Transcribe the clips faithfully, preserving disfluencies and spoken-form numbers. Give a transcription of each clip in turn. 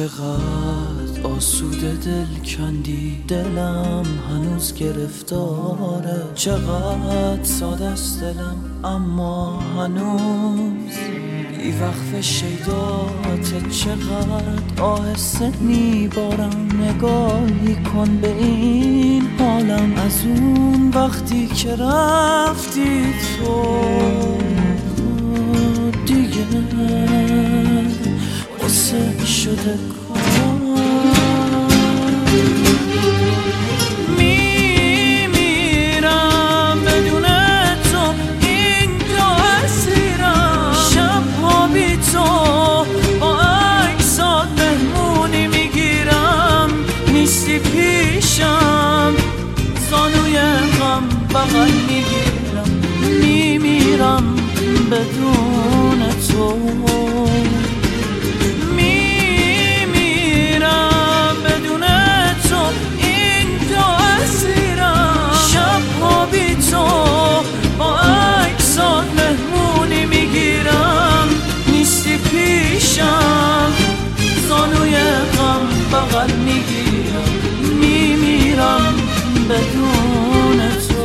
چقدر آسوده دل کندی، دلم هنوز گرفتاره. چقدر ساده است دلم اما هنوز بی وقف شیداته. چقدر آهسته میبارم، نگاهی کن به این حالم. از اون وقتی که رفتی تو دیگه قصه شده کن. میمیرم بدون تو، اینجا اسیرم. شبها بی تو با عکسات مهمونی میگیرم. نیستی پیشم، زانوی غم بغل میگیرم. میمیرم بدون تو. زانوی غم بغل میگیرم. میمیرم بدون تو.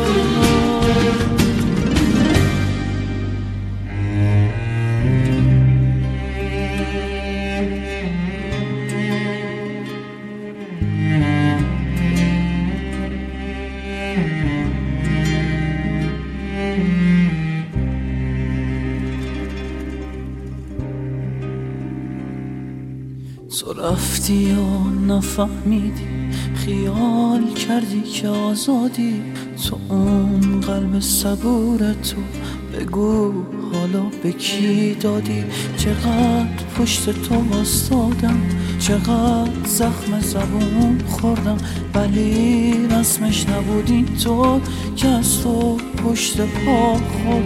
تو رفتی و نفهمیدی، خیال کردی که آزادی. تو اون قلب صبور تو بگو حالا به کی دادی. چقدر پشت تو واسطادم، چقدر زخم زبون خوردم، ولی رسمش نبودی تو که از تو پشت پا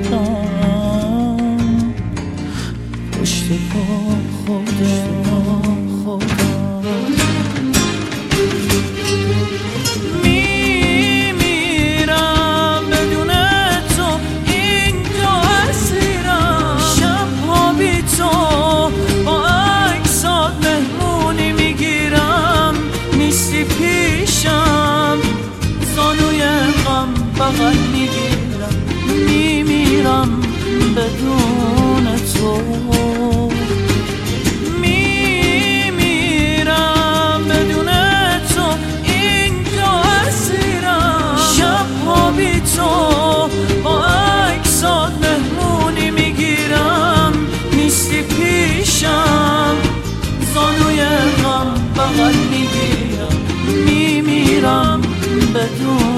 خوردم. پشت پا خوردم. میمیرم بدون تو، اینجا اسیرم. شبها بی تو با عکسات مهمونی میگیرم. نیستی پیشم، زانوی غم بغل میگیرم. میمیرم بدون تو. تو با عکسات مهمونی میگیرم. نیستی پیشم، زانوی غم بغل میگیرم. میمیرم بدون